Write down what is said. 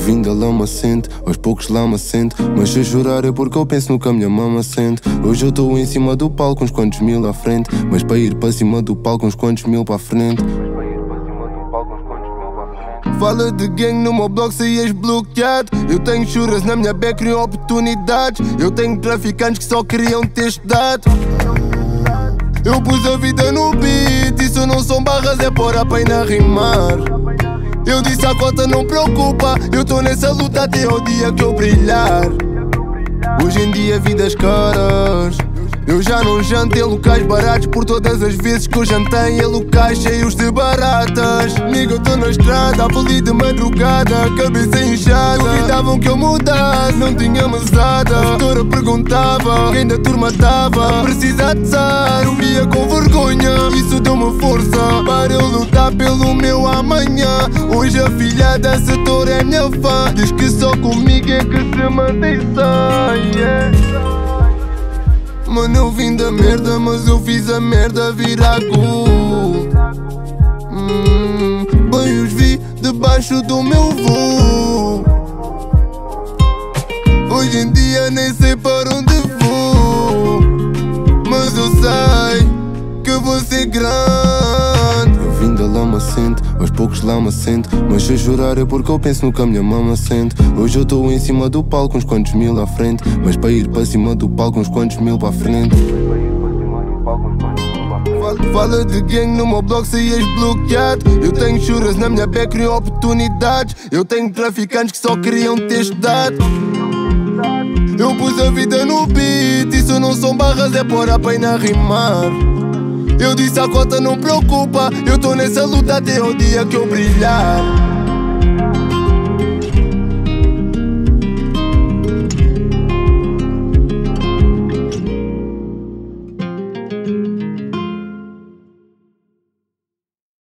vim da lama sente, aos poucos lá me sente. Mas se chorar é porque eu penso no que a minha mama sente. Hoje eu estou em cima do palco, uns quantos mil à frente. Mas para ir para cima do palco, uns quantos mil para a frente. Fala de gang no meu blog, saías bloqueado. Eu tenho churas na minha beca, criam oportunidades. Eu tenho traficantes que só queriam ter estudado. Eu pus a vida no beat, isso não são barras, é pôr a pena a rimar. Eu disse a cota não preocupa, eu tô nessa luta até ao dia que eu brilhar. Hoje em dia vidas caras, eu já não janto em locais baratos. Por todas as vezes que eu jantei em locais cheios de baratas. Amigo, eu tô na estrada, feliz de madrugada, cabeça inchada. Duvidavam que eu mudasse, não tinha mesada. A doutora perguntava, quem da turma tava precisa de sar. Eu via com vergonha, isso deu-me força para eu lutar pelo meu amanhã. Hoje a filha da setora é minha fã, diz que só comigo é que se mantém sã, yeah. Mano, eu vim da merda, mas eu fiz a merda virar gold. Bem os vi debaixo do meu voo. Hoje em dia nem sei para onde vou, mas eu sei que vou ser grande. Eu vim da lama sente, aos poucos lá me sente. Mas se chorar é porque eu penso no que a minha mama sente. Hoje eu estou em cima do palco, uns quantos mil à frente. Mas para ir para cima do palco, uns quantos mil para a frente. Fala de gang no meu blog, saías bloqueado. Eu tenho churas na minha beca, criam oportunidades. Eu tenho traficantes que só queriam ter estudado. Eu pus a vida no beat, isso não são barras, é pôr a pena a rimar. Eu disse a cota não preocupa, eu tô nessa luta até o dia que eu brilhar.